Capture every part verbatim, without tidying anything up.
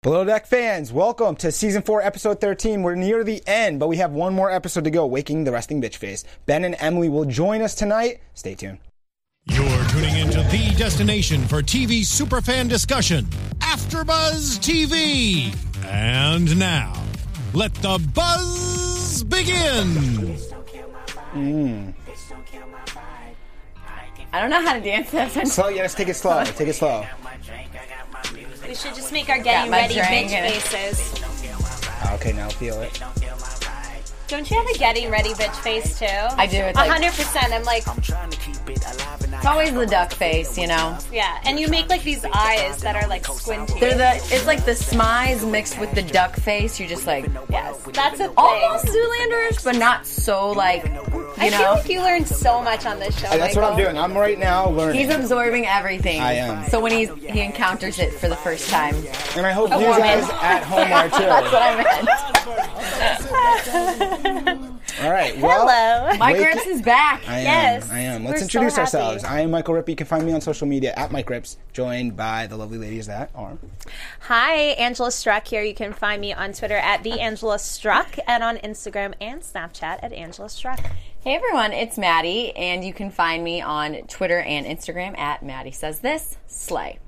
Below Deck fans, welcome to Season four, Episode thirteen. We're near the end, but we have one more episode to go, Waking the Resting Bitch Face. Ben and Emily will join us tonight. Stay tuned. You're tuning into the destination for T V superfan discussion, AfterBuzz T V. And now, let the buzz begin. Mm. I don't know how to dance this. Slow, yeah, let's take it slow. Take it slow. We should just make our getting ready bitch faces. Okay, now feel it. Don't you have a getting ready bitch face too? I do. It's A like, hundred percent. I'm like, it's always the duck face, you know. yeah. And you make like these eyes that are like squinty. They're the. It's like the smize mixed with the duck face. You're just like, yes, that's a thing. almost Zoolander-ish, but not so like, you I know. feel like you learn so much on this show. That's Michael. what I'm doing. I'm right now learning. He's absorbing everything. I am. So when he's he encounters it for the first time, And I hope you woman. guys at home are too. that's what I meant. All right, well, Hello. Mike Wake- Rips is back. I am. Yes. I am. We're Let's so introduce happy. ourselves. I am Michael Ripp. You can find me on social media at Mike Rips, joined by the lovely ladies that are. Hi, Angela Struck here. You can find me on Twitter at the Angela Struck and on Instagram and Snapchat at Angela Struck. Hey everyone, it's Maddie, and you can find me on Twitter and Instagram at Maddie Says This Slay.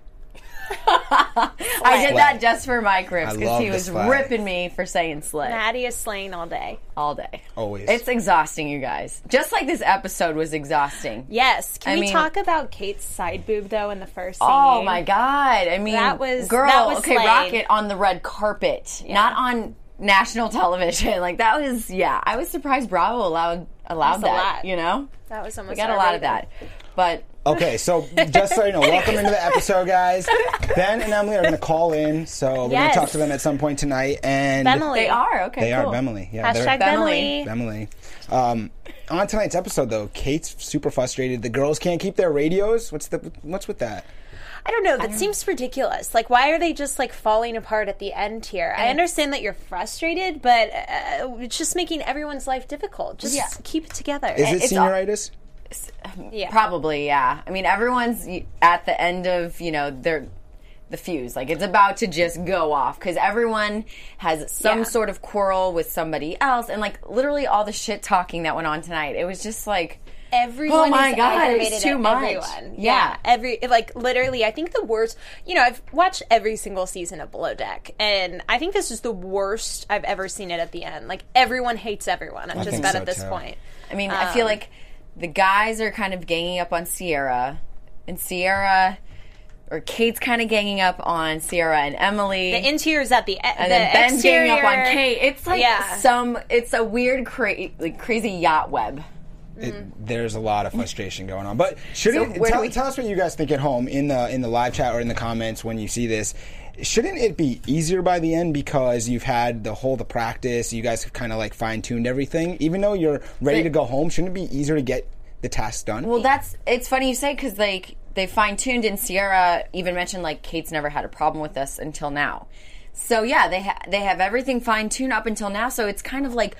I did that just for Mike Rips I because love he the was slay. ripping me for saying slay Maddie is slaying all day. all day. Always. It's exhausting, you guys. Just like this episode was exhausting. Yes. Can I we mean- talk about Kate's side boob though in the first scene? Oh my god! I mean, That was- girl. that was okay, slaying. Rocket on the red carpet, not on national television. Like that was, yeah. I was surprised Bravo allowed allowed That's a that. lot. You know, That was almost we got a our lot of rating. that, but. Okay, so just so you know, welcome into the episode, guys. Ben and Emily are going to call in, so we're going Yes. to talk to them at some point tonight. And Bemily. They are okay. They cool. are Bemily. Yeah, they're- Hashtag Bemily. Bemily. Bemily. Um, on tonight's episode, though, Kate's super frustrated. The girls can't keep their radios. What's the what's with that? I don't know. That seems ridiculous. Like, why are they just like falling apart at the end here? I understand that you're frustrated, but uh, it's just making everyone's life difficult. Just Yeah. keep it together. Is it It's all- senioritis? Yeah. Probably, yeah. I mean, everyone's at the end of, you know, their the fuse. Like, it's about to just go off because everyone has some Yeah. sort of quarrel with somebody else. And, like, literally all the shit talking that went on tonight. It was just like... Everyone Oh my is God, it's aggravated too at much. everyone. Yeah. every like literally. I think the worst. You know, I've watched every single season of Below Deck, and I think this is the worst I've ever seen it at the end. Like everyone hates everyone. I'm just think about so, at this too. point. I mean, I feel like the guys are kind of ganging up on Sierra. And Sierra... Or Kate's kind of ganging up on Sierra and Emily. The interior's at the e- and the then Ben's exterior. ganging up on Kate. It's like Yeah. some... It's a weird, cra- like, crazy yacht web. It, there's a lot of frustration going on. But shouldn't So where do tell, we- tell us what you guys think at home in the in the live chat or in the comments when you see this. Shouldn't it be easier by the end because you've had the whole the practice, you guys have kind of like fine tuned everything. Even though you're ready But- to go home, shouldn't it be easier to get the task done? Well, that's... It's funny you say because, like, they fine-tuned and Sierra even mentioned, like, Kate's never had a problem with this until now. So, yeah, they, ha- they have everything fine-tuned up until now. So it's kind of like...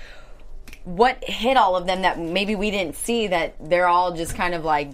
What hit all of them that maybe we didn't see that they're all just kind of like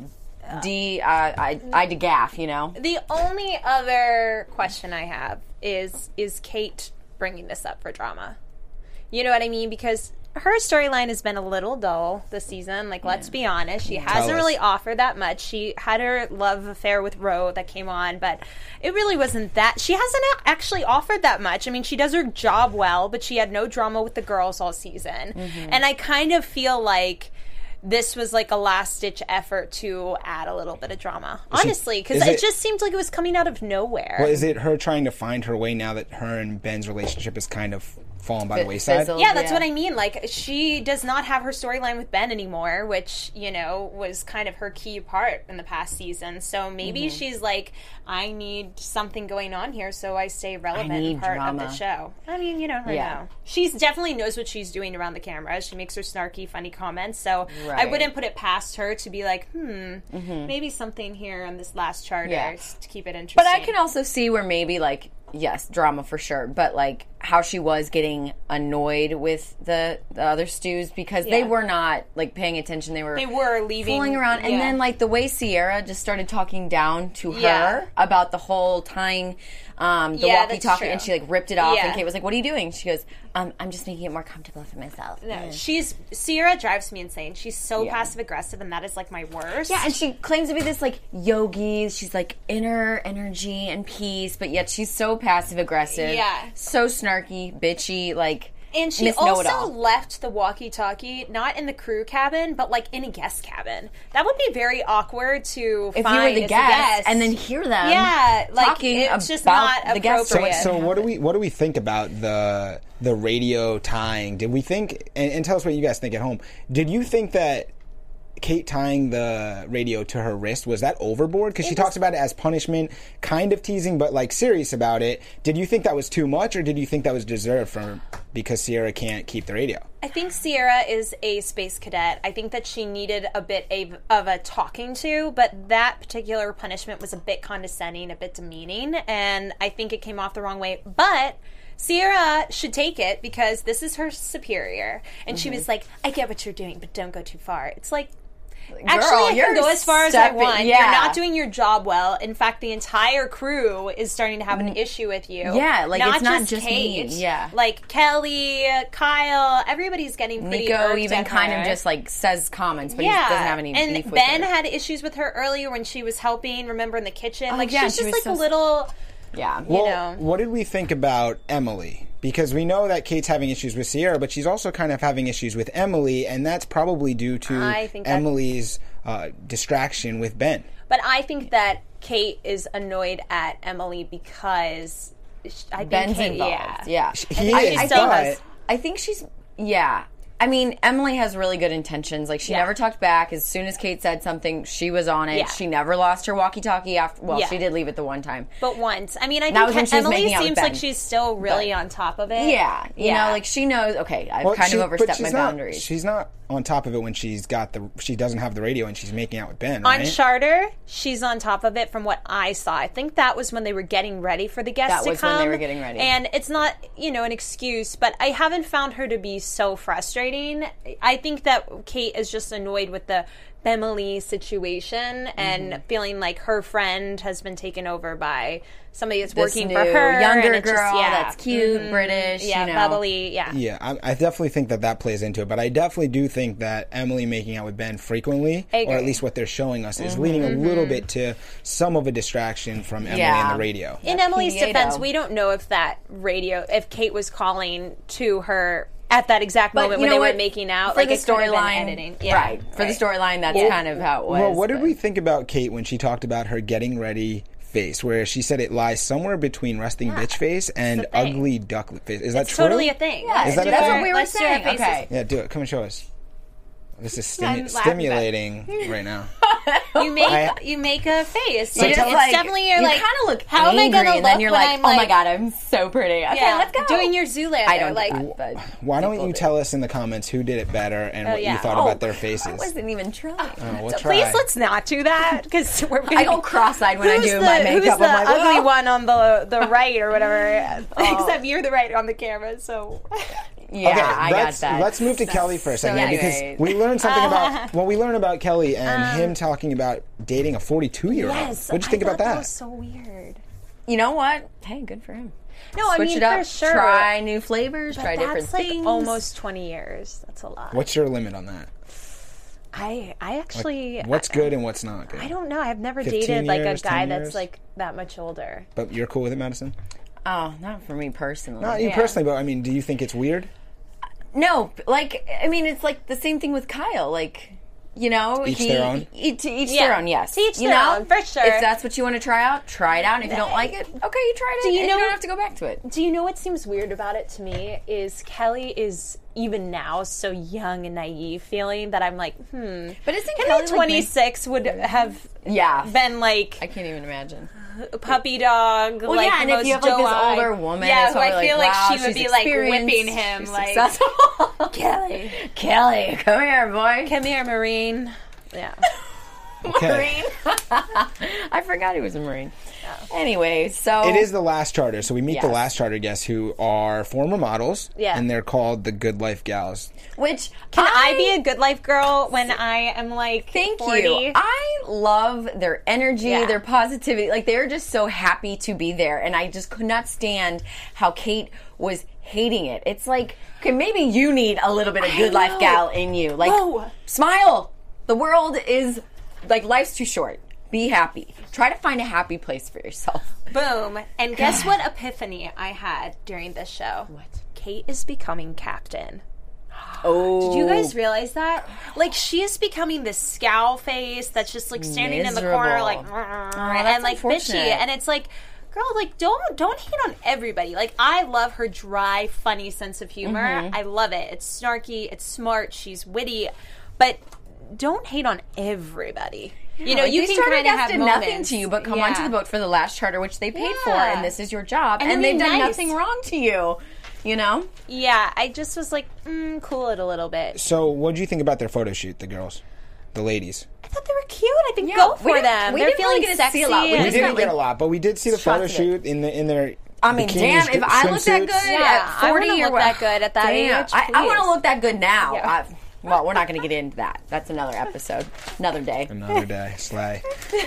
D, uh, I, I to gaff, you know? The only other question I have is is Kate bringing this up for drama? You know what I mean? Because her storyline has been a little dull this season. Like, let's be honest. She hasn't us. really offered that much. She had her love affair with Ro that came on, but it really wasn't that. She hasn't actually offered that much. I mean, she does her job well, but she had no drama with the girls all season. Mm-hmm. And I kind of feel like this was like a last-ditch effort to add a little bit of drama. Honestly, because is it, it- just seemed like it was coming out of nowhere. Well, is it her trying to find her way now that her and Ben's relationship is kind of fallen by the Fi- wayside? fizzled. Yeah, that's Yeah. what I mean. Like, she does not have her storyline with Ben anymore, which, you know, was kind of her key part in the past season. So maybe Mm-hmm. she's like, I need something going on here so I stay relevant need and part drama. of the show. I mean, you know, her Yeah. now. She definitely knows what she's doing around the camera. She makes her snarky, funny comments. So I Right. wouldn't put it past her to be like, hmm, maybe something here on this last charter Yeah. to keep it interesting. But I can also see where maybe, like, yes, drama for sure, but, like, how she was getting annoyed with the, the other stews because they Yeah. were not like paying attention. They were They were leaving fooling around, and yeah. then like the way Sierra just started talking down to her Yeah. about the whole tying um, the Yeah, that's walkie-talkie, true. and she like ripped it off. Yeah. And Kate was like, "What are you doing?" She goes, um, "I'm just making it more comfortable for myself." No, she's Sierra drives me insane. She's so Yeah. passive aggressive, and that is like my worst. Yeah, and she claims to be this like yogi. She's like inner energy and peace, but yet she's so passive aggressive. Yeah. so snarky, bitchy, like. And she Miss also Know-It-All. left the walkie-talkie not in the crew cabin, but like in a guest cabin. That would be very awkward to If find you were the as guest, a guest and then hear them, yeah, like talking it's just about not the guest So, appropriate. so what do we what do we think about the the radio tying? Did we think and, and tell us what you guys think at home? Did you think that Kate tying the radio to her wrist, was that overboard? Because she was- talks about it as punishment, kind of teasing, but like serious about it. Did you think that was too much, or did you think that was deserved from because Sierra can't keep the radio? I think Sierra is a space cadet. I think that she needed a bit of, of a talking to, but that particular punishment was a bit condescending, a bit demeaning, and I think it came off the wrong way. But Sierra should take it because this is her superior. And she was like, I get what you're doing, but don't go too far. It's like, actually, I you're can go as far as I stepping- want. yeah. You're not doing your job well. In fact, the entire crew is starting to have an issue with you. Yeah, like, it's not just Kate. me. Yeah. Like Kelly, Kyle, everybody's getting pretty Nico irked even at kind her. of just like says comments, but yeah, he doesn't have any and beef with Ben her. had issues with her earlier when she was helping. Remember in the kitchen, Oh, like yeah, she's she just was like so- a little. yeah. You Well, know. what did we think about Emily? Because we know that Kate's having issues with Sierra, but she's also kind of having issues with Emily, and that's probably due to I think that- Emily's uh, distraction with Ben. But I think that Kate is annoyed at Emily because sh- I think Ben's Kate, involved. Yeah, Yeah. He I, is, I still think, but I think she's yeah. I mean, Emily has really good intentions. Like, she Yeah. never talked back. As soon as Kate said something, she was on it. Yeah. She never lost her walkie-talkie after. Well, Yeah. she did leave it the one time. But once, I mean, I That was think when she was Emily making out with seems like Ben. she's still really But- on top of it. Yeah, you Yeah. know, like she knows. Okay, I've Well, kind she- of but overstepped she's my not- boundaries. She's not on top of it when she's got the she doesn't have the radio and she's making out with Ben. Right? On Charter, she's on top of it from what I saw. I think that was when they were getting ready for the guests That to was come. when they were getting ready. And it's not, you know, an excuse, but I haven't found her to be so frustrating. I think that Kate is just annoyed with the Emily situation and Mm-hmm. feeling like her friend has been taken over by somebody that's This working new for her. younger and it's girl just, yeah. that's cute, Mhm. British, Yeah, you know. bubbly, yeah. Yeah, I, I definitely think that that plays into it, but I definitely do think that Emily making out with Ben frequently, I or at agree. least what they're showing us, Mm-hmm. is leading a little bit to some of a distraction from Emily Yeah. and the radio. In That Emily's P D A defense, though. we don't know if that radio, if Kate was calling to her at that exact But moment you when know they what? were making out. For like the it could have been storyline, editing. Yeah, right? For the storyline, that's kind of how it was. Well, what did but- we think about Kate when she talked about her getting ready face, where she said it lies somewhere between resting bitch face and the thing. ugly ducklet face? Is that It's true? totally a thing. Yeah, Is that a that's thing? what we were Let's do our saying. faces. Okay. Yeah, do it. Come and show us. This is I'm stimu- laughing stimulating right now. You make I- you make a face. You Like, just it's like, definitely you're you like kind of look how am I angry, gonna and then look you're when like, I'm oh my like- god, I'm so pretty. Okay, yeah, let's go. doing your Zoolander. I don't like. do that, but Why don't people you do. tell us in the comments who did it better and what yeah. you thought Oh, about their faces? I wasn't even trying. Oh, we'll So try. please let's not do that because we're gonna I go cross-eyed when I Who's do the, my makeup. Who's the I'm like, ugly "Whoa." one on the the right or whatever? Oh. Except you're the right on the camera, so Yeah, Okay, I got let's, that. let's move to Kelly for a second so because anyways. we learned something about well, we learned about Kelly and him talking about dating a forty-two-year-old. yes. What'd you think I about thought that? That was so weird. You know what? Hey, good for him. No, I Switch mean it up. for sure. Try new flavors. But try different that's like things. almost twenty years. That's a lot. What's your limit on that? I I actually What's I, good and what's not good? I don't know. I've never fifteen dated like a years, guy ten that's years? like that much older. But you're cool with it, Madison? Oh, not for me personally. Not you Yeah. personally, but I mean, do you think it's weird? No, like I mean, it's like the same thing with Kyle. Like, you know, Each he, their own? he- to each Yeah. their own. Yes, To each you their know? own, for sure. If that's what you want to try out, try it out. And if you don't like it, okay, you tried it. Do you and know- you don't have to go back to it. Do you know what seems weird about it to me is Kelly is even now so young and naive, feeling that I'm like, hmm. But isn't Him Kelly at like twenty-six would have Yeah, been like I can't even imagine. a puppy dog. Well, like yeah, the and if most you have like this doe-eyed- older woman, yeah, it's who I probably feel like, like, wow, she would she's be like experienced, whipping him, she's like successful. Kelly, Kelly, come here, boy. come here, Marine. Yeah, Okay. Marine. I forgot he was a Marine. Anyway, so It is the last charter, so we meet the Yes. last charter guests who are former models, Yeah. and they're called the Good Life Gals. which Can I, be a good life girl when I am like Thank forty? you. I love their energy, Yeah. their positivity. Like they're just so happy to be there, and I just could not stand how Kate was hating it. It's like, okay, maybe you need a little bit of good life know. gal in you. Like, Whoa. smile. The world is like life's too short. Be happy. Try to find a happy place for yourself. Boom. And guess what epiphany I had during this show? What? Kate is becoming captain. Oh, Did you guys realize that? Like, she is becoming this scowl face that's just like standing in the corner, Miserable. like, that's and like bitchy. unfortunate. And it's like, girl, like, don't don't hate on everybody. Like, I love her dry, funny sense of humor. Mm-hmm. I love it. It's snarky. It's smart. She's witty, but don't hate on everybody. You know, Like, you these can charter kind of guests have did moments. nothing to you but come Yeah. onto the boat for the last charter, which they paid for, Yeah. and this is your job, And and, be they've done nice. nothing wrong to you. You know, Yeah, I just was like, mm, cool it a little bit. So, what do you think about their photo shoot, the girls, the ladies? I thought they were cute. I think Yeah, go we for didn't- them. we They're didn't really feeling get to see sexy. a lot. We We just and- didn't got, get like, a lot, but we did see the photo shots of it. shoot in the in their. I mean, bikini damn, if I look that swimsuits. good Yeah, at I forty wanna or look what- that good at that damn, age, I, I want to please. look that good now. Yeah. I- well, we're not going to get into that. That's another episode, another day. Another day, slay.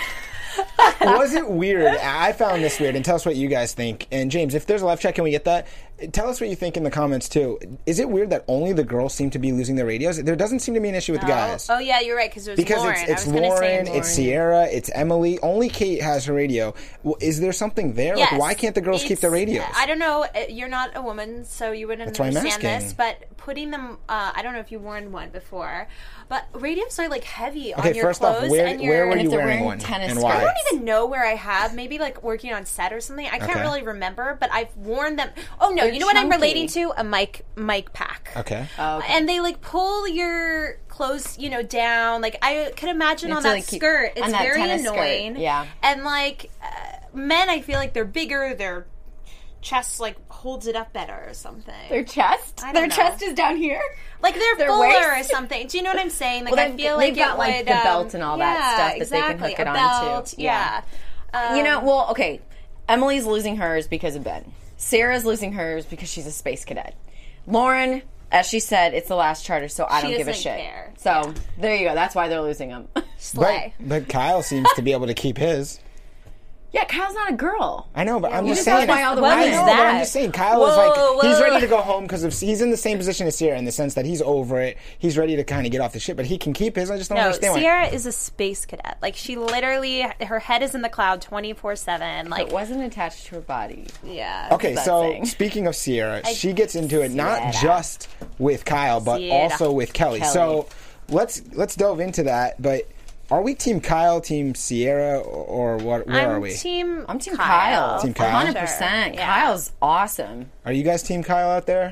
Was it weird? I found this weird, and tell us what you guys think. And James, if there's a live chat, can we get that? Tell us what you think in the comments too. Is it weird that only the girls seem to be losing their radios? There doesn't seem to be an issue with the guys. Oh yeah, you're right because it was Because Lauren. it's, it's I was gonna Lauren, say it's Sierra, it's Emily. Only Kate has her radio. Well, is there something there? Yes. Like, why can't the girls keep It's- their radios? I don't know. uh, You're not a woman, so you wouldn't why I'm understand this. asking. But putting them, uh, I don't know if you worn one before, but radios are like heavy Okay, on your first off, clothes. where- and where your, were And you if they're wearing wearing one, tennis and skirts. why? I don't even know where I have. Maybe like working on set or something. I can't Okay. really remember, but I've worn them. Oh no, They're you know what I'm chunky. relating to? A mic mic pack. Okay. Oh, okay. And they like pull your clothes, you know, down. Like I could imagine You on have that to, like, keep- skirt, it's on that very tennis skirt, annoying. yeah. And like uh, men, I feel like they're bigger. Their chest like holds it up better or something. Their chest? I Their don't know. chest is down here? like they're their fuller or waist? something. Do you know what I'm saying? Like Well, I they've- feel like they've got, it like, would, the um, belt and all that yeah, stuff that they can exactly. hook it a onto. belt, Yeah. Yeah. You know, Um, well, okay. Emily's losing hers because of Ben. Sarah's losing hers because she's a space cadet. Lauren, as she said, it's the last charter, so I She don't give a doesn't shit. care. So there you go. That's why they're losing them. slay. But, but Kyle seems to be able to keep his. yeah, Kyle's not a girl. I know, but I'm You just just saying. gotta buy all the I women. know, What is but I'm that? just saying. Kyle is Whoa, like he's whoa. ready to go home because he's in the same position as Sierra in the sense that he's over it. He's ready to kind of get off the ship, but he can keep his. I just don't No, understand why. Sierra is a space cadet. Like she literally, her head is in the cloud twenty-four seven. Like It wasn't attached to her body. yeah. Okay, that so saying? speaking of Sierra, she gets into it not Sierra. just with Kyle, but Sierra. also with Kelly. Kelly. So let's let's delve into that. But are we Team Kyle, Team Sierra, or, or what? Where I'm are we? team. I'm Team Kyle. Team Kyle? one hundred percent. Yeah. Kyle's awesome. Are you guys Team Kyle out there?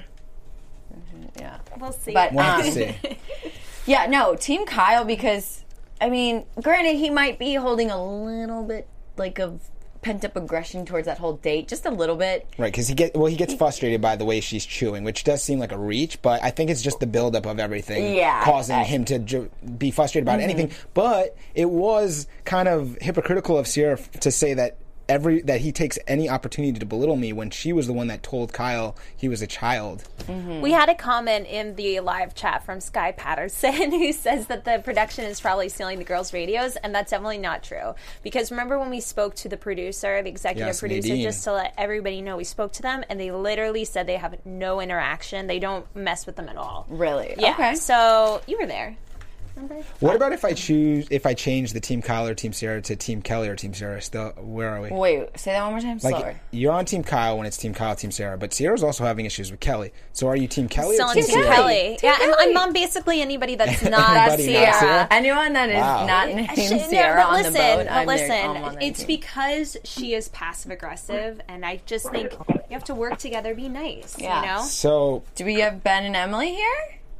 Yeah. We'll see. But, We'll have to Um, see. Yeah, no, Team Kyle because, I mean, granted, he might be holding a little bit, like, of pent-up aggression towards that whole date, just a little bit. Right, because he get well, he gets frustrated by the way she's chewing, which does seem like a reach. But I think it's just the buildup of everything Yeah, causing I- him to ju- be frustrated about Mm-hmm. anything. But it was kind of hypocritical of Sierra f- to say that every that he takes any opportunity to belittle me when she was the one that told Kyle he was a child. we had a comment in the live chat from Sky Patterson who says that the production is probably stealing the girls' radios, and that's definitely not true. Because remember when we spoke to the producer, the executive Yes, producer, Nadine. just to let everybody know, we spoke to them, and they literally said they have no interaction. They don't mess with them at all. Really? Yeah. Okay. So you were there. Remember? What about if I choose if I change the Team Kyle or Team Sierra to Team Kelly or Team Sierra? Still, where are we? Wait, say that one more time. Like Slower. you're on Team Kyle when it's Team Kyle, Team Sierra, but Sierra's also having issues with Kelly. So are you Team Kelly Still or on Team Team Sierra? Kelly. Team Yeah, I'm, Kelly. I'm on basically anybody that's not Anybody not Sierra. Sierra? Anyone that is Wow. not named Sh- no, Sierra but on listen, the boat, but I'm listen, their, I'm on their it's team. because she is passive aggressive, and I just think you have to work together, be nice. Yeah. You know. So Do we have Ben and Emily here?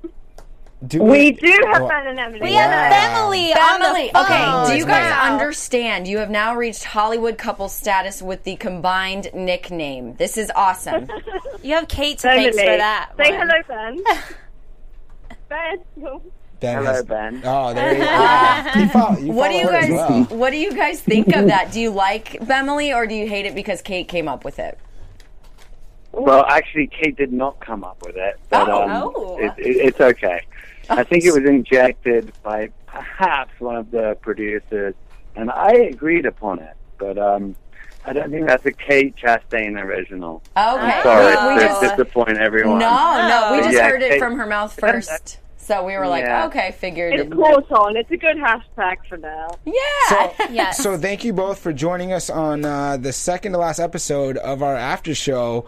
do We do have Well, Ben and Emily. We Wow. have Emily on the Emily, phone. okay, do you guys Wow. understand? You have now reached Hollywood couple status with the combined nickname. This is awesome. You have Kate to Emily. thanks for that. Say one. hello, Ben. Ben. Ben Hello, has, Ben. Oh, there you go. You follow, you What do follow you her as guys well. What do you guys think of that? Do you like Bemily or do you hate it because Kate came up with it? Well, actually, Kate did not come up with it, but Oh. um, Oh. it, it, it's okay. I think it was injected by perhaps one of the producers, and I agreed upon it, but um, I don't think that's a Kate Chastain original. Okay. I'm sorry We- we to just- disappoint everyone. No, no, we Oh. just Yeah, heard it Kate- from her mouth first. So we were like, Yeah. okay, figured. It's close on. It's a good hashtag for now. Yeah. Yes. So thank you both for joining us on uh, the second to last episode of our after show.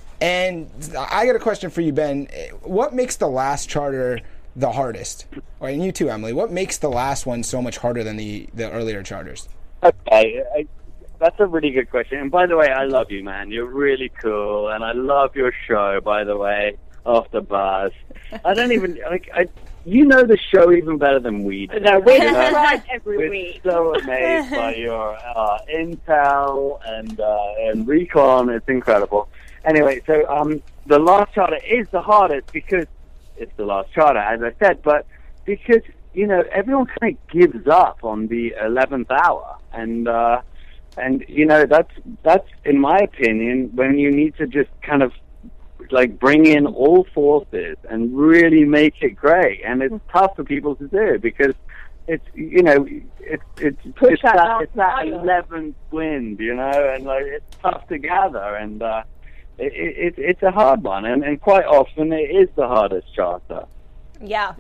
And I got a question for you, Ben. What makes the last charter the hardest? Or and you too, Emily. What makes the last one so much harder than the, the earlier charters? Okay, I, that's a really good question. And by the way, I love you, man. You're really cool, and I love your show. By the way, After Buzz. I don't even like. I, you know the show even better than we do. No, we You know? subscribe every We're week. so amazed by your uh, intel and uh, and recon. It's incredible. Anyway, so um, the last charter is the hardest because it's the last charter, as I said, but because you know everyone kind of gives up on the eleventh hour, and uh, and you know that's that's in my opinion when you need to just kind of like bring in all forces and really make it great, and it's tough for people to do because it's you know it's it's Push it's that that, out it's that higher. eleventh wind, you know, and like it's tough to gather, and uh, it, it it's a hard one, and, and quite often it is the hardest charter. Yeah.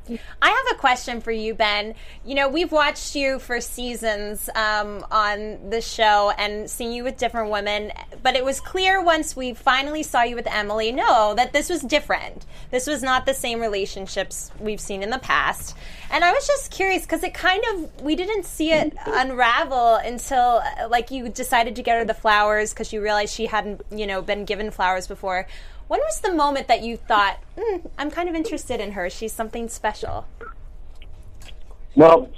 I have a question for you, Ben. You know, we've watched you for seasons um, on the show and seen you with different women, but it was clear once we finally saw you with Emily, no, that this was different. This was not the same relationships we've seen in the past. And I was just curious because it kind of, we didn't see it unravel until, uh, like, you decided to get her the flowers because you realized she hadn't, you know, been given flowers before. When was the moment that you thought, mm, I'm kind of interested in her, she's something special? Well,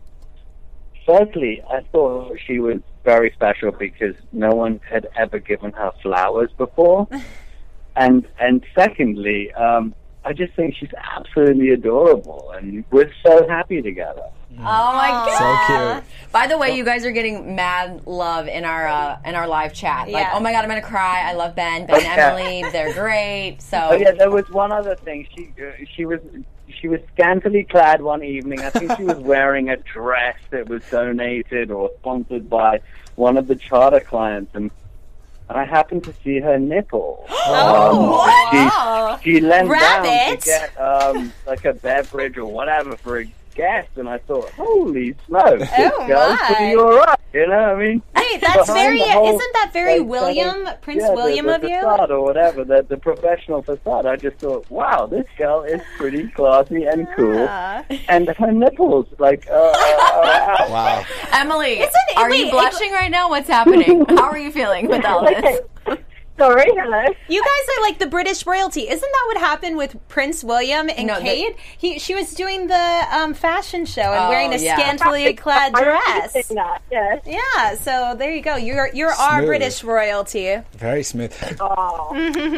firstly, I thought she was very special because no one had ever given her flowers before. and and secondly, um, I just think she's absolutely adorable, and we're so happy together. Oh my god! So cute. By the way, you guys are getting mad love in our uh, in our live chat. Like, Yeah. oh my god, I'm gonna cry. I love Ben, Ben, Okay. Emily. They're great. So Oh yeah, there was one other thing. She uh, she was she was scantily clad one evening. I think she was wearing a dress that was donated or sponsored by one of the charter clients, and I happened to see her nipple. Oh, wow. She, she leant down Rabbit. to get um, like a beverage or whatever for a guest, and I thought, holy smokes, this Oh, girl's my. pretty all right. You know, I mean, Wait, that's behind very, the whole, isn't that very like, William, kind of- Prince yeah, William the, of the you? facade or whatever, the, the professional facade. I just thought, wow, this girl is pretty classy and cool. Yeah. And her nipples, like, uh, uh, uh, Wow. Emily, Isn't it- are wait, you it- blushing right now? What's happening? How are you feeling with all this? Sorry, hello. You guys are like the British royalty. Isn't that what happened with Prince William and No, they- Kate? He, she was doing the um, fashion show and Oh, wearing a yeah. scantily clad I dress. remember that, yes. Yeah, so there you go. You're you're our Smooth. British royalty. Very smooth. Oh,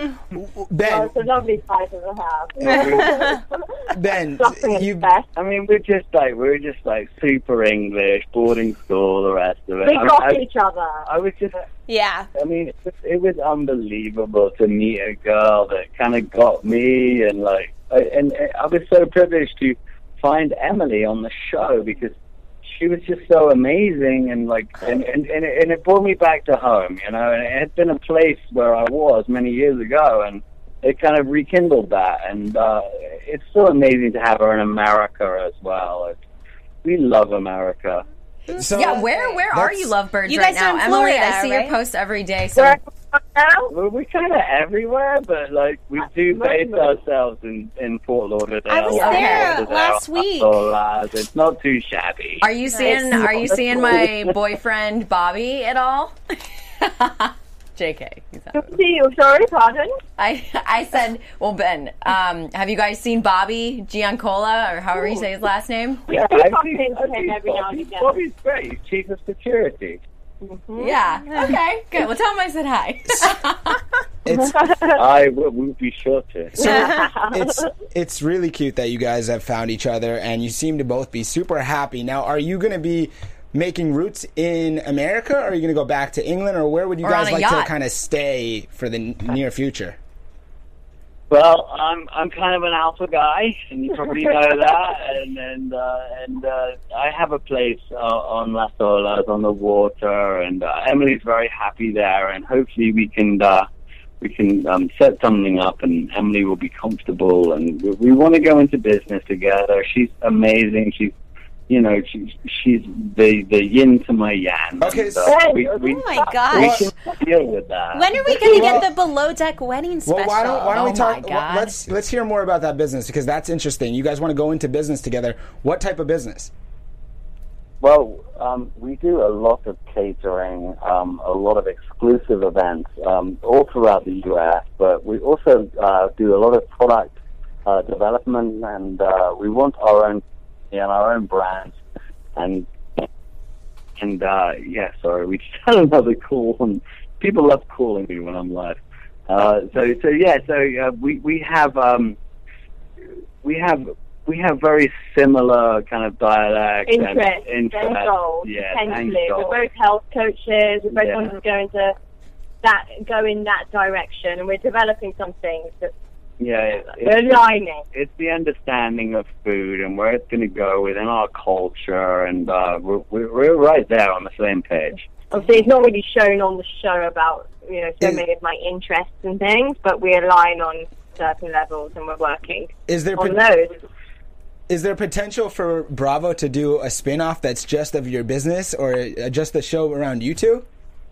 Ben, well, it's a lovely title to have. Ben, Something is you best. I mean, we're just like, we're just like super English, boarding school, the rest of it. We I, got I, each other. I was just, Yeah. I mean, it was, it was unbelievable to meet a girl that kind of got me, and like, I, and I was so privileged to find Emily on the show because she was just so amazing, and like, and and, and, it, and it brought me back to home, you know. And it had been a place where I was many years ago, and it kind of rekindled that. And uh, it's so amazing to have her in America as well. It, we love America. so Yeah, where where are that's- you, lovebirds, You right guys are now? in Emily, I Florida, see right? your posts every day. So Where are you now? Well, we're kind of everywhere, but like we do base ourselves in, in Fort Lauderdale. I was Fort there Lauderdale, last week. Lauderdale. It's not too shabby. are you seeing are you seeing my boyfriend Bobby at all? J K. He's not. See you. Sorry, pardon. I I said, well, Ben, um, have you guys seen Bobby Giancola, or however you say his last name? Yeah, We I've bump seen, into I've him seen every now and Bobby. again. Bobby's great. He's chief of security. Yeah. Okay. Good. Well, tell him I said hi. It's I will we'll be sure to. it's it's really cute that you guys have found each other, and you seem to both be super happy. Now, are you going to be making roots in America, or are you going to go back to England, or where would you Or guys on a like yacht. to kind of stay for the n- near future? Well, I'm I'm kind of an alpha guy, and you probably know that. And and uh, and uh, I have a place uh, on Las Olas on the water, and uh, Emily's very happy there. And hopefully we can uh, we can um, set something up, and Emily will be comfortable. And we, we want to go into business together. She's amazing. She's you know she's she's the the yin to my yang. Okay, And, so- uh, we, we, Oh my we gosh. can deal with that. When are we going to Well- get the below deck wedding special? Well, why don't why don't we Oh talk? my well, God. let's let's hear more about that business, because that's interesting. You guys want to go into business together. What type of business? Well, um, we do a lot of catering, um, a lot of exclusive events um, all throughout the U S, but we also uh, do a lot of product uh, development, and uh, we want our own, you know, our own brands. And and uh, yeah, sorry, we just had another call, and people love calling me when I'm live. Uh, so so yeah, so uh, we we have um, we have. We have very similar kind of dialects Interest, and interest. and goals, Yeah, potentially. and We're goals. both health coaches. We both Yeah. want to go into that, go in that direction, and we're developing something that Yeah, it- we're it's, aligning. it's the understanding of food and where it's going to go within our culture, and uh, we're, we're we're right there on the same page. Obviously, it's not really shown on the show about you know so Is- many of my interests and things, but we align on certain levels, and we're working Is there on pot- those. is there potential for Bravo to do a spin-off that's just of your business, or uh, just the show around you two?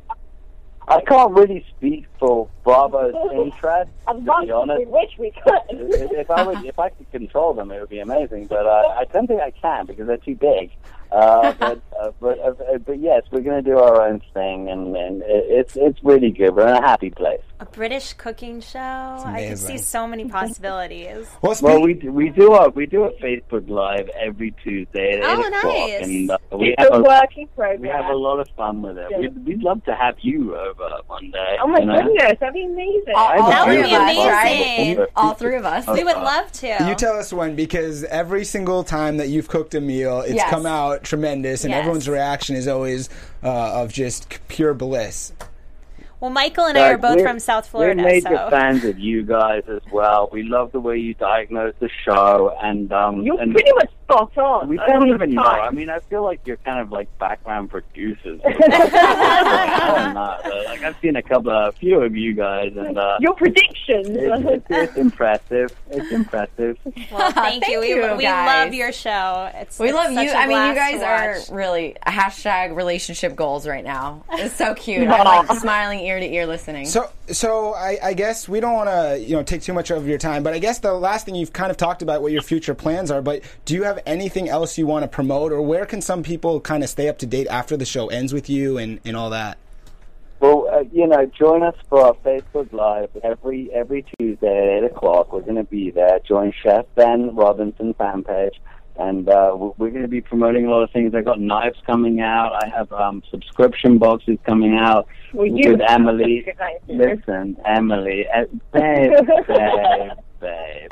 I can't really speak for Bravo's interest, As to much be as honest. we wish we could. If if I would, if I could control them, it would be amazing. But uh, I don't think I can because they're too big. Uh, but uh, but uh, but yes, we're going to do our own thing, and and it, it's it's really good. We're in a happy place. A British cooking show? I could see amazing. so many possibilities. Well, Well, speak- we do, we do a we do a Facebook Live every Tuesday at Oh, eight o'clock, nice. and uh, we It's have a a working progress. we have a lot of fun with it. We'd, we'd love to have you over one day. Oh my you know? goodness, that'd be amazing. All, all That three would of be us, amazing. right? All three of us. We would love to. You tell us when, because every single time that you've cooked a meal, it's Yes. come out tremendous, and Yes. everyone's reaction is always uh, of just pure bliss. Well, Michael and I are Like, both we're- from South Florida, We're major so fans of you guys as well. We love the way you diagnose the show, and um, You're and pretty much spot on. we a don't lot of even the know. time. I mean, I feel like you're kind of like background producers. I don't know. But, like I've seen a couple, a few of you guys, and uh, Your predictions. it's, it's, it's impressive. It's impressive. well, thank, Thank you. We, you, we guys. love your show. It's We it's love such you. a I mean, you blast guys to are watch. really hashtag relationship goals right now. It's so cute. I'm like smiling ear to ear listening. So, so I, I guess we don't want to, you know, take too much of your time. But I guess the last thing, you've kind of talked about what your future plans are. But do you have anything else you want to promote, or where can some people kind of stay up to date after the show ends with you and, and all that? Well, uh, you know, join us for our Facebook Live every every Tuesday at eight o'clock. We're going to be there. Join Chef Ben Robinson fan page. And uh, we're going to be promoting a lot of things. I got knives coming out. I have um, subscription boxes coming out Well, you with have Emily. subscription. Listen, Emily, uh, babe, babe, babe.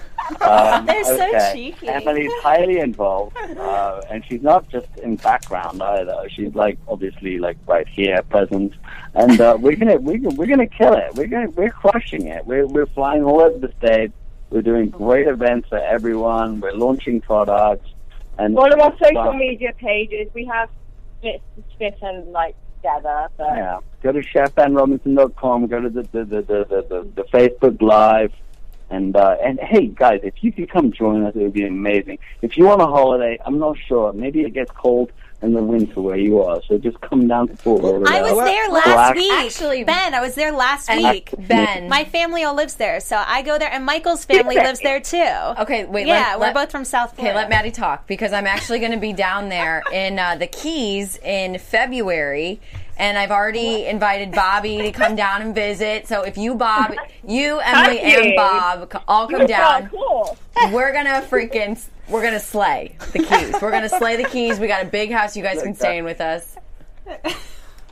Um, They're so okay. cheeky. Emily's highly involved, uh, and she's not just in background either. She's like obviously like right here, present, and uh, we're gonna we're, we're gonna kill it. We're gonna we're crushing it. We're we're flying all over the state. We're doing great events for everyone. We're launching products, and One of our social Wow. media pages, we have split, split and like together. So. Yeah, go to chef ben robinson dot com. Go to the the, the, the, the, the, the Facebook Live, and uh, and hey guys, if you could come join us, it would be amazing. If you want a holiday, I'm not sure. Maybe it gets cold in the winter where you are, so just come down to Fort Lauderdale. I was Well, there last relax. week. Actually- Ben, I was there last And week. Ben. My family all lives there, so I go there, and Michael's family lives there too. Okay, wait. Yeah, let, we're let- both from South Okay, Florida. let Maddie talk, because I'm actually going to be down there in uh, the Keys in February, and I've already invited Bobby to come down and visit. So if you, Bob, you, Emily, Thank and you. Bob c- all come You're down, so cool. we're gonna freaking we're gonna slay the Keys. We're gonna slay the Keys. We got a big house. You guys can stay in with us.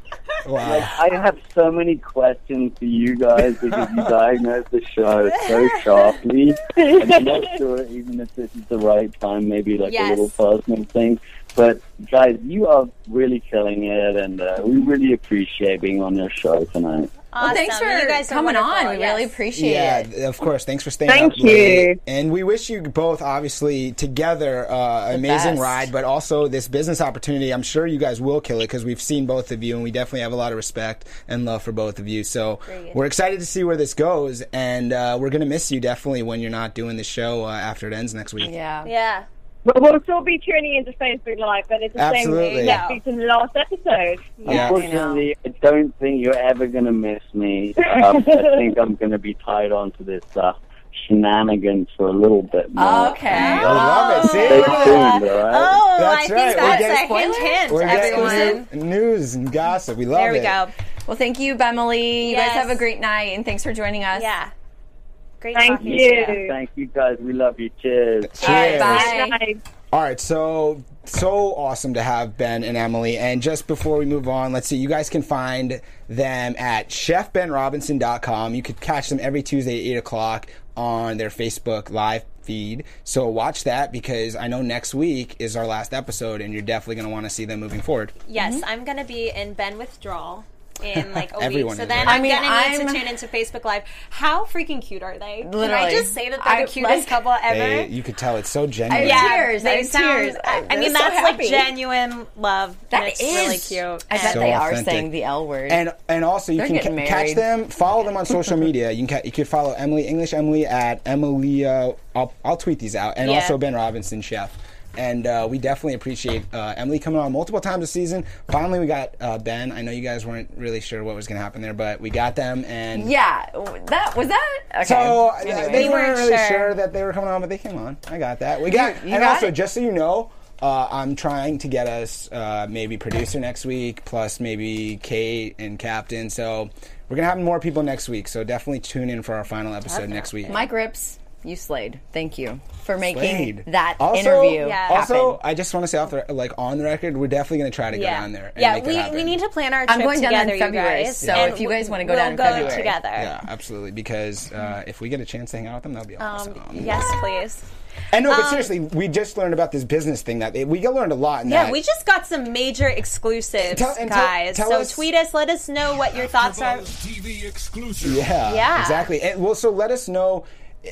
Wow. I have so many questions for you guys because you diagnosed the show so sharply. And I'm not sure even if this is the right time, maybe like Yes. a little personal thing. But guys, you are really killing it, and uh, we really appreciate being on your show tonight. Awesome. Well, thanks for you guys are coming on. wonderful. We Yes. really appreciate Yeah, it. of course. Thanks for staying Thank up you. late. And we wish you both, obviously, together, uh, an amazing best. ride, but also this business opportunity. I'm sure you guys will kill it because we've seen both of you, and we definitely have a lot of respect and love for both of you. So Great. we're excited to see where this goes, and uh, we're going to miss you definitely when you're not doing the show uh, after it ends next week. Yeah. Yeah. But we'll still be tuning into Facebook Live, but it's the Absolutely. same next week as the last episode. Yeah. Unfortunately, I don't think you're ever going to miss me. Um, I think I'm going to be tied onto this uh, shenanigans for a little bit more. Okay. And, I uh, love it. See? Stay Look at tuned, that. all right? Oh, That's I right. think We're that's getting- a hint, hint, We're everyone. getting news and gossip. We love There we it. go. Well, thank you, Emily. You guys Yes. have a great night, and thanks for joining us. Yeah. Great Thank talking to you. Thank you, guys. We love you. Cheers. Cheers. Bye. Bye. All right, so so awesome to have Ben and Emily. And just before we move on, let's see, you guys can find them at chef ben robinson dot com. You could catch them every Tuesday at eight o'clock on their Facebook Live feed. So watch that because I know next week is our last episode, and you're definitely going to want to see them moving forward. Yes, I'm going to be in Ben withdrawal in like a Everyone week. So is, then right? I'm I mean, going to need I'm- to tune into Facebook Live. How freaking cute are they? Can I Literally. just say that they're I- the cutest like- couple ever? They, you could tell it's so I genuine. have tears. I they have sound, tears. I, I They're mean, so that's like happy. genuine love. That and it's is really cute. I bet And- So they are authentic. saying the L word. And and also you They're can getting ca- catch married. them, follow them on social media. You can ca- you can follow Emily English Emily at Emilia. I'll I'll tweet these out, and Yeah. also Ben Robinson Chef. And uh, we definitely appreciate uh, Emily coming on multiple times this season. Finally, we got uh, Ben. I know you guys weren't really sure what was going to happen there, but we got them. And yeah, that was that. Okay. so uh, Anyway. they We weren't weren't really sure. sure. that they were coming on, but they came on. I got that. We got, You- you and got also it? just so you know, uh, I'm trying to get us uh, maybe producer next week, plus maybe Kate and Captain. So we're gonna have more people next week. So definitely tune in for our final episode next week. Mike Rips, you slayed. Thank you for making Slayed. that Also- interview Yeah. happen. Also, I just want to say off the like on the record, we're definitely gonna try to go Yeah, down there. And yeah. make that We happen. we need to plan our I'm trip going down in together, February, you guys. so And if you guys wanna go we'll down in go February. together. Yeah, absolutely. Because uh, if we get a chance to hang out with them, that'll be awesome. Um, yes, please. And no, but Um, seriously, we just learned about this business thing that we learned a lot. In Yeah, that. we just got some major exclusives, Tell- and tell- guys. tell so us- tweet us. Let us know what your thoughts are. AfterBuzz T V exclusive. Yeah, Yeah. exactly. And well, so let us know.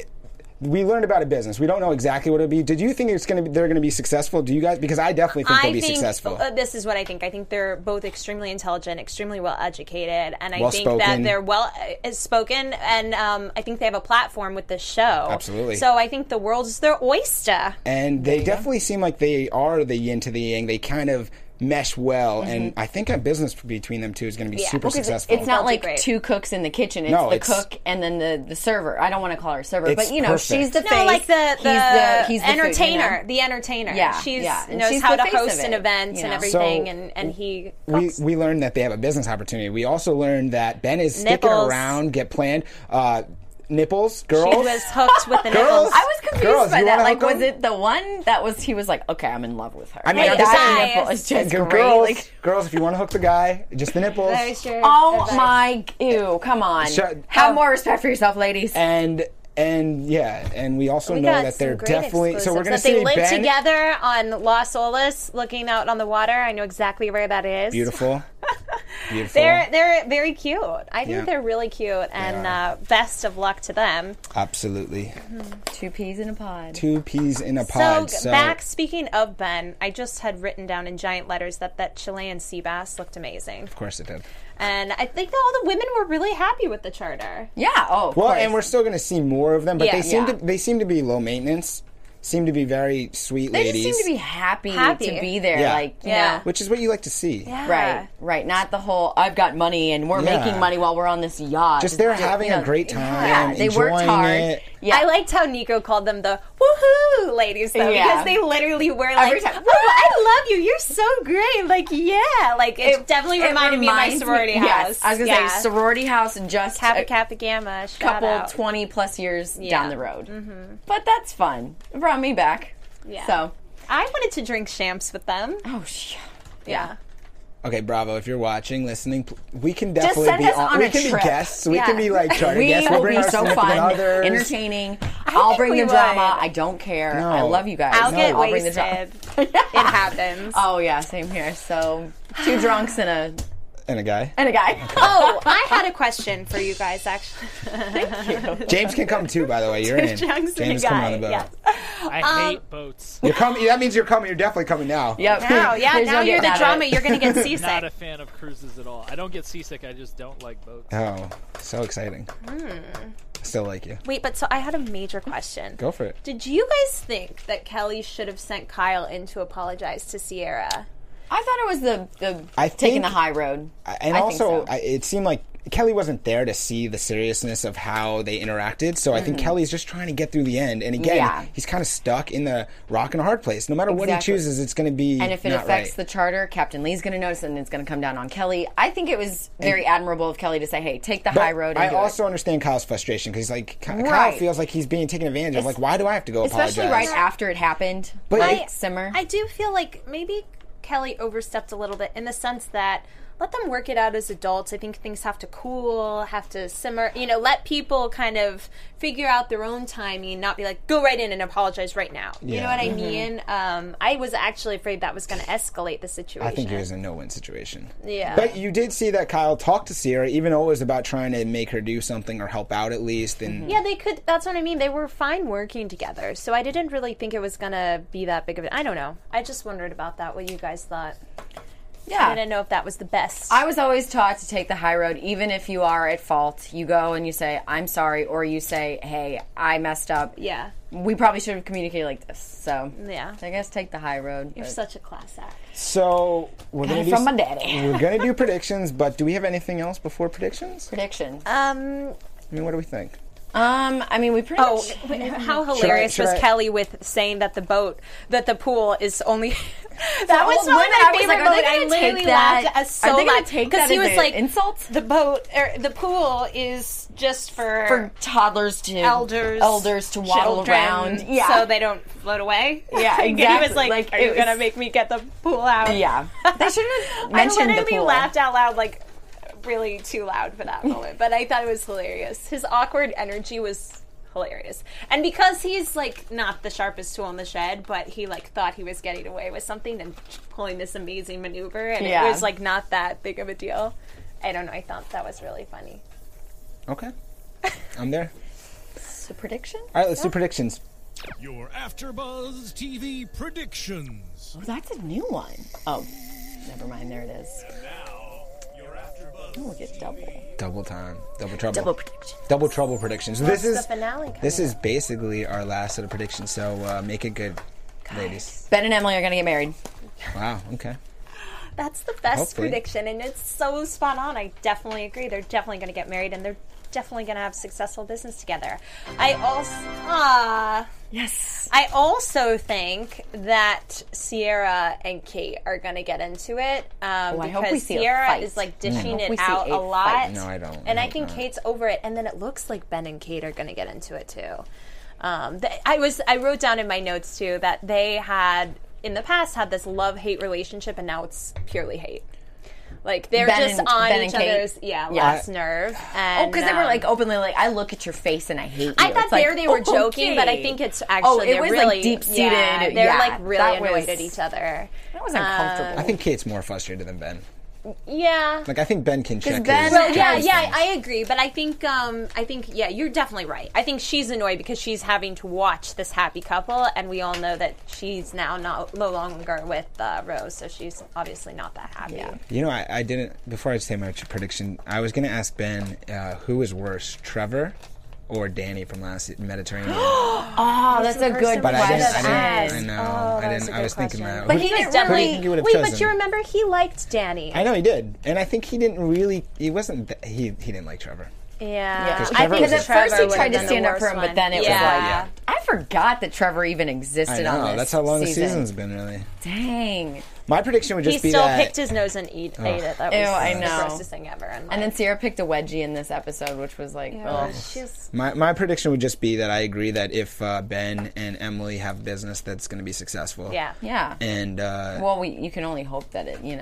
We learned about a business. We don't know exactly what it'll be. Did you think it's going to be? They're going to be successful? Do you guys? Because I definitely think they'll I be think successful. uh, this is what I think. I think they're both extremely intelligent, extremely well educated, and I Well think spoken. that they're well uh, spoken, and um, I think they have a platform with the show. Absolutely. So I think the world is their oyster. and they definitely seem like they are the yin to the yang. They kind of mesh well, and I think a business between them two is going to be Yeah. super Well, 'cause successful. It's not They'll do like great. two cooks in the kitchen. It's No, the it's- cook and then the, the server. I don't want to call her server, It's but you know, perfect. she's the No, face. like the he's the, the, he's the entertainer, Food, you know? the entertainer. Yeah, she's yeah. And knows she's how the to face host of an it, event you and know? everything, So, and and he. we, talks- we learned that they have a business opportunity. We also learned that Ben is sticking Nipples. around, get planned. Uh, nipples, girls. She was hooked with the Girls? nipples. I was confused Girls, by you that. wanna Like, hook was 'em? it the one that was? He was like, "Okay, I'm in love with her." I mean, Hey, I'm just guys. saying, nipple is just G- great. girls, Like, girls, if you want to hook the guy, just the nipples. Very sure. oh Advice. my, ew! Come on, Shut- have um, more respect for yourself, ladies. And and yeah, and we also We know got that they're some great definitely. So we're exclusives. going to that they see live Ben. together on Las Olas, looking out on the water. I know exactly where that is. Beautiful, beautiful. They're they're very cute. I think Yeah. they're really cute, and are. uh, best of luck to them. Absolutely, Two peas in a pod. two peas in a pod. So, So, back speaking of Ben, I just had written down in giant letters that that Chilean sea bass looked amazing, of course it did. and I think all the women were really happy with the charter. Yeah. Oh, of Well, course. and we're still going to see more of them, but Yeah. they seem Yeah. to they seem to be low maintenance. Seem to be very sweet They ladies, just seem to be happy, Happy. to be there. Yeah. Like, you Yeah. know. which is what you like to see. Yeah. Right, right. Not the whole I've got money and we're Yeah. making money while we're on this yacht. Just they're You having know, a great time, Yeah, they worked enjoying hard. it. Yeah. I liked how Nico called them the woohoo ladies, though, Yeah. because they literally were like, Every time. "Oh, I love you. You're so great." Like, yeah, like it, definitely It reminded me of my reminds sorority me- house. Yes, I was gonna yeah. say sorority house just Kappa a Kappa Gamma. Shout couple out. twenty plus years Yeah. down the road. Mm-hmm. But that's fun. It brought me back. Yeah. So, I wanted to drink champs with them. oh sh- Yeah. Okay, Bravo, if you're watching, listening, pl- we can definitely send be us on we a can trip. be guests. We Yeah. can be like charter We guests. We'll will bring be our so significant fun, others. entertaining. I'll think bring we the drama. would. I don't care. No. I love you guys. I'll No. get I'll bring the drama. wasted. It happens. Oh yeah, same here. So two drunks and a And a guy. and a guy. Oh, I had a question for you guys, actually. James can come too, by the way. You're in. Drunks and a James, come guy, on the boat. yes. I hate boats. You're coming. That means you're coming. You're definitely coming now. Yep. Now, yeah, There's now no you're the getting out of drama. it. You're going to get Not seasick. a fan of cruises at all. I don't get seasick. I just don't like boats. Oh, so exciting. Still like you. Wait, but so I had a major question. Go for it. Did you guys think that Kelly should have sent Kyle in to apologize to Sierra? I thought it was the, the I taking think- the high road. And I also, think so. I, it seemed like Kelly wasn't there to see the seriousness of how they interacted. So I think Kelly's just trying to get through the end. And again, Yeah. he's kind of stuck in the rock and a hard place. No matter what he Exactly. chooses, it's going to be And if it not affects right. the charter, Captain Lee's going to notice, and it's going to come down on Kelly. I think it was very admirable of Kelly to say, "Hey, take the But high road." And I do also it. understand Kyle's frustration because like Ky- Kyle Right. feels like he's being taken advantage of. Like, why do I have to go especially apologize? right after it happened. But like, I- simmer. I do feel like maybe Kelly overstepped a little bit in the sense that let them work it out as adults. I think things have to cool, have to simmer. You know, let people kind of figure out their own timing, not be like, go right in and apologize right now. You Yeah. know what I Mm-hmm. mean? Um, I was actually afraid that was going to escalate the situation. I think it was a no-win situation. Yeah. But you did see that Kyle talked to Sierra, even though it was about trying to make her do something or help out at least. And Yeah, they could. That's what I mean. They were fine working together. So I didn't really think it was going to be that big of it. I don't know. I just wondered about that, what you guys thought. yeah. I didn't know if that was the best. I was always taught to take the high road, even if you are at fault. You go and you say, "I'm sorry," or you say, "Hey, I messed up. yeah. We probably should have communicated like this." So Yeah. I guess take the high road. You're but- such a class act. so we're Got gonna it do from s- my daddy. We're gonna do predictions, but do we have anything else before predictions? predictions. Um, I mean, what do we think? Um, I mean, we pretty Oh, much. wait, how hilarious should was I- Kelly with saying that the boat, that the pool is only. that was old one of women, my I was favorite like, are they moments. I gonna literally take that- laughed as so are they gonna much take because that he as was an like insult? The boat or the pool is just for, for toddlers to elders, elders to waddle children, around. Yeah, so they don't float away. Yeah, And he exactly. was like, Like, "Are it you gonna was- make me get the pool out?" yeah. They should have I mentioned the literally pool. laughed out loud, like really too loud for that moment. But I thought it was hilarious. His awkward energy was hilarious, and because he's like not the sharpest tool in the shed, but he like thought he was getting away with something and pulling this amazing maneuver, and Yeah. it was like not that big of a deal. I don't know. I thought that was really funny. Okay, I'm there. So prediction? All right, let's do predictions. Your AfterBuzz T V predictions. Oh, that's a new one. Oh, never mind. There it is. Now, your AfterBuzz. Oh, we get double. Double time, double trouble, Double prediction. double trouble predictions. What's this is the finale coming this is up? basically our last set of predictions. So uh, make it good, ladies. Ben and Emily are gonna get married. Wow. Okay. That's the best Hopefully. prediction, and it's so spot on. I definitely agree. They're definitely going to get married, and they're definitely going to have successful business together. I also, ah, Yes. I also think that Sierra and Kate are going to get into it um, Oh, I because hope we see a Sierra fight. is like I dishing hope we it see out a a lot. fight. No, I don't. And I I hope think not. Kate's over it, and then it looks like Ben and Kate are going to get into it too. Um, th- I was I wrote down in my notes too that they had in the past had this love hate relationship, and now it's purely hate. Like they're Ben just and- on Ben each and Kate? other's yeah, Yeah. last nerve. Oh, And, because they were um, like openly like, I look at your face and I hate you. I thought It's like, there they were joking, but I okay. think it's Oh, actually it they're was, really like, deep-seated- Yeah, they're yeah, like really that annoyed was- at each other. That was uncomfortable. I think Kate's more frustrated than Ben. Yeah. Like I think Ben can check. Ben- his, Well, Well, yeah, his yeah, things. I agree, but I think, um, I think, yeah, you're definitely right. I think she's annoyed because she's having to watch this happy couple, and we all know that she's now not, no longer with uh, Rose, so she's obviously not that happy. Yeah. You know, I, I didn't. Before I say my prediction, I was going to ask Ben uh, who is worse, Trevor or Danny from last Mediterranean. Oh, that's a good But I question. didn't. I Asked. didn't. I know. Oh, I that was didn't. a I was good thinking question. that. But Who- he He was didn't definitely. Who do you think you would have Wait, chosen? but you remember he liked Danny. I know he did, and I think he didn't really. He wasn't. Th- he he didn't like Trevor. Yeah, Because I Trevor think was Because a- at first Trevor he would tried have to been stand the up for him, worst but then it one. was Yeah. like, I forgot that Trevor even I existed on know. this That's how long season. the season's been, really. Dang. My prediction would he just be still that. picked his nose and eat, ate it. That was Ew, I the know. grossest thing ever. in And then life. Sierra picked a wedgie in this episode, which was like, Yeah, oh. she's my my prediction would just be that I agree that if uh, Ben and Emily have business, that's going to be successful. yeah. Yeah. And uh, Well, we you can only hope that it, you know.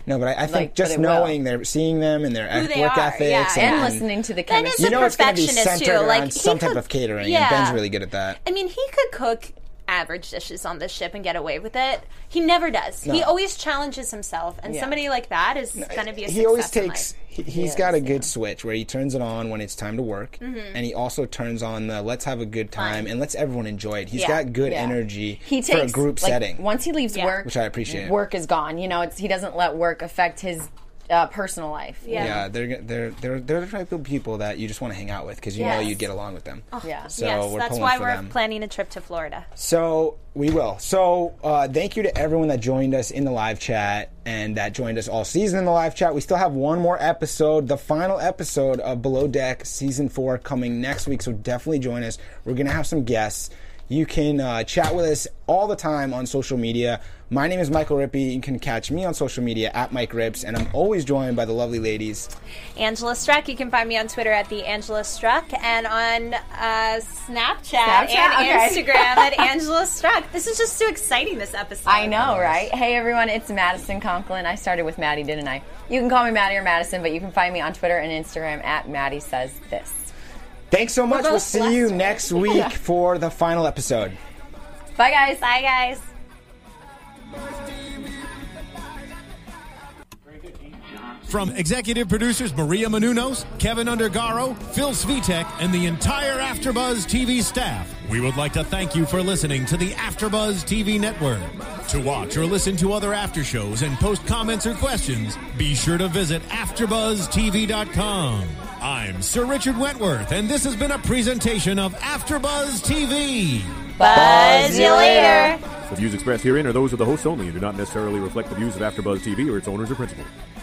No, but I, I think Like, just but it will. knowing they're seeing them and their Who they work are, ethics yeah, and, and and listening to the Then chemistry. it's you a know it's going to be perfectionist, centered too. around Like, he some type could- of catering. yeah. And Ben's really good at that. I mean, he could cook average dishes on this ship and get away with it. He never does. He No. always challenges himself, and Yeah. somebody like that is going to be a He always success in takes. life. He, he's He got a is, good switch where he turns it on when it's time to work, Mm-hmm. and he also turns on the let's have a good time Fun. and let's everyone enjoy it. He's Yeah. got good Yeah. energy He for a takes group like, setting. Once he leaves Yeah. work, Which I appreciate. Work is gone. You know, it's he doesn't let work affect his uh, personal life. Yeah. Yeah, they're they're they're they're the type of people that you just want to hang out with because you know Yes. you'd get along with them. Yeah. So yes, we're that's pulling why for we're them. planning a trip to Florida. So we will. So uh, thank you to everyone that joined us in the live chat and that joined us all season in the live chat. We still have one more episode, the final episode of Below Deck Season four coming next week. So definitely join us. We're going to have some guests. You can uh, chat with us all the time on social media. My name is Michael Rippey. You can catch me on social media at Mike Rips, and I'm always joined by the lovely ladies. Angela Struck. You can find me on Twitter at the Angela Struck and on uh, Snapchat, Snapchat? and Okay. Instagram at Angela Struck. This is just so exciting, this episode. I know, right? Hey, everyone, it's Madison Conklin. I started with Maddie, didn't I? You can call me Maddie or Madison, but you can find me on Twitter and Instagram at Maddie Says This. Thanks so much. both We'll see blessed, you right? next week for the final episode. Bye, guys. Bye, guys. From executive producers Maria Menounos, Kevin Undergaro, Phil Svitek, and the entire AfterBuzz T V staff, we would like to thank you for listening to the AfterBuzz T V network. To watch or listen to other after shows and post comments or questions, be sure to visit after buzz t v dot com. I'm Sir Richard Wentworth, and this has been a presentation of AfterBuzz T V. Buzz you later. The views expressed herein are those of the hosts only and do not necessarily reflect the views of AfterBuzz T V or its owners or principals.